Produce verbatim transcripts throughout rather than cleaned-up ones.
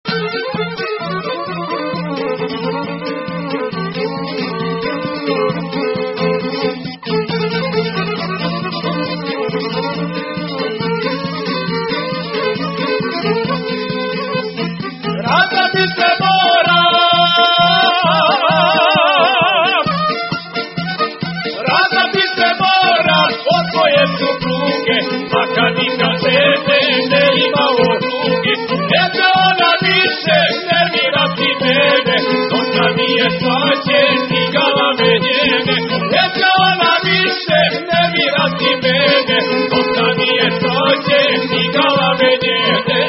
Radati se mora, radati se mora od tvoje supruge, a kad i kasete ne ima u rugi, neće ona više nervirati mene, dosta mi je svađe stigala me njene, neće ona više nervirati mene, dosta mi je svađe stigala me njene.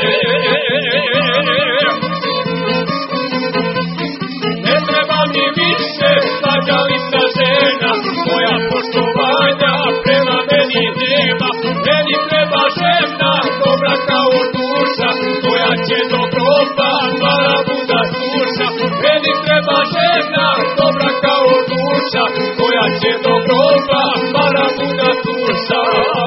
Svađalica žena, moja poštovanja prema meni nema. Meni treba žena, dobra kao duša, koja će do groba mala buda duša. Meni treba žena, dobra kao duša, koja će do groba mala buda duša.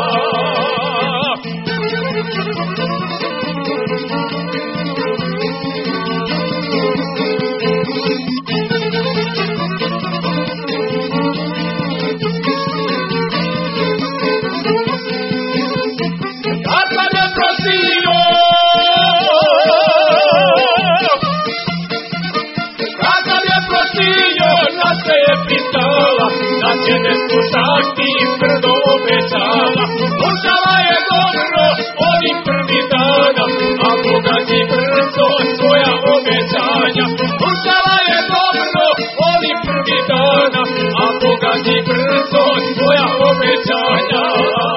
Da će ne slušati tvrdo obećala, slušala je dobro onih prvi dana, a pogađi brzo svoja obećanja. Slušala je dobro onih prvi dana, a pogađi brzo svoja obećanja.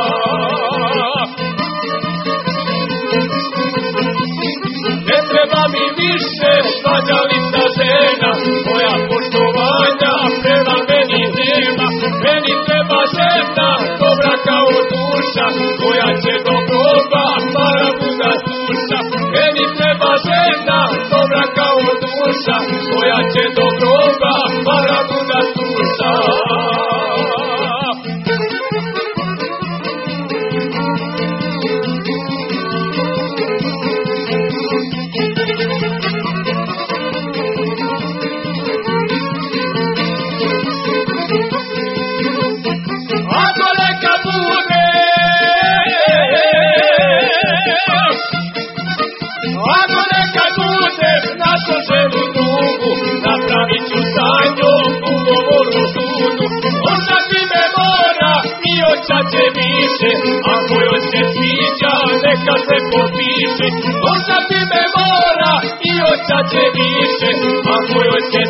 Ne treba mi više svađalica žena, moja poštovanja prema meni nema. Meni treba žena, dobra kao duša, koja će do groba mala buda duša. Meni treba žena, dobra kao duša, koja će do groba mala buda duša. Ako nekad budem našao ženu drugu, napravit ću sa njom ugovor o sudu. Možda ti me mora i oća će više, ako joj se sviđa neka se popiše. Možda ti me mora i oća će više, ako joj se